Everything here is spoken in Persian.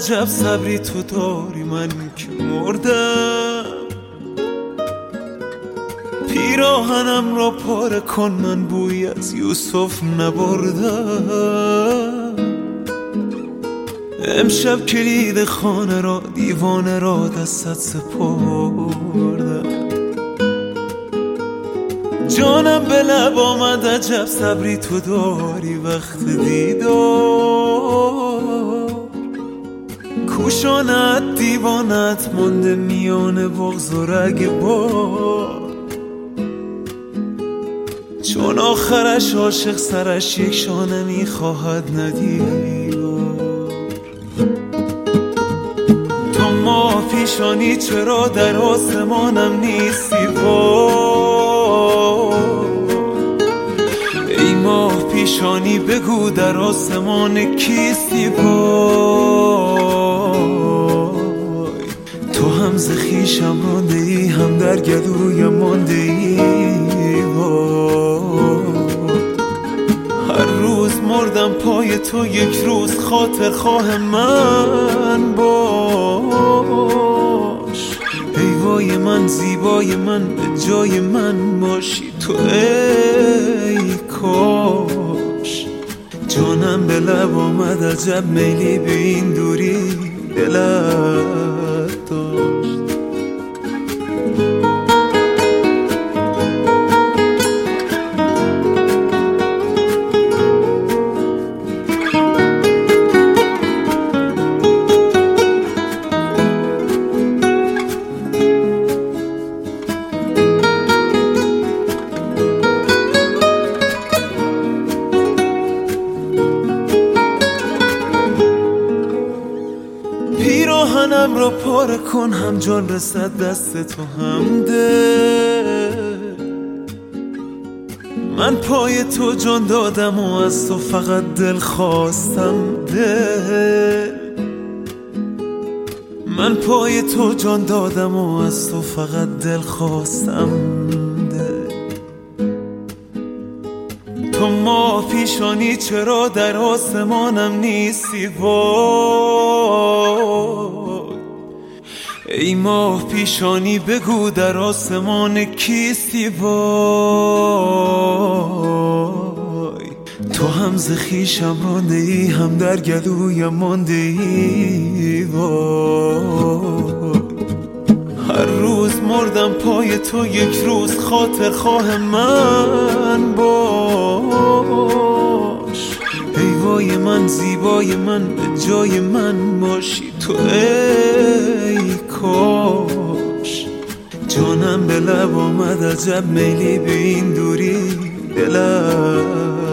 عجب صبری تو داری، من که مردم. پیراهنم را پاره کن، من بوی از یوسف نبردم. امشب کلید خانه را، دیوانه را دستت سپردم. جانم به لب آمد عجب صبری تو داری وقت دیدار. کوشانت دیوانت مانده میان بغض و رگبار. چون آخرش عاشق سرش یک شانه میخواهد ندیدار. تو ماه پیشانی چرا در آسمانم نیستی ای ماه پیشانی بگو در آسمان کیستی وای. تو هم ز خویشم مانده ای، هم در گلویم مانده ای وای. هر روز مردم پای تو، یک روز خاطر خواه من باش. ای وای من زیبای من، به جای من باشی تو ای کاش. جانم به لب آمد عجب میلی به این دوری دلت داشت. پیراهنم را پاره کن، هم جان رسد دست تو هم دل. من پای تو جان دادم و از تو فقط دل خواستم دل. من پای تو جان دادم و از تو فقط دل خواستم دل. تو ماه پیشانی چرا در آسمانم نیستی وای. ای ماه پیشانی بگو در آسمان کیستی وای. تو هم ز خویشم مانده ای، هم در گلویم مانده ای وای. هر روز مردم پای تو، یک روز خاطر خواه من باش. ای وای من زیبای من، به جای من باشی تو ای کاش. جانم به لب آمد عجب میلی به این دوری دلت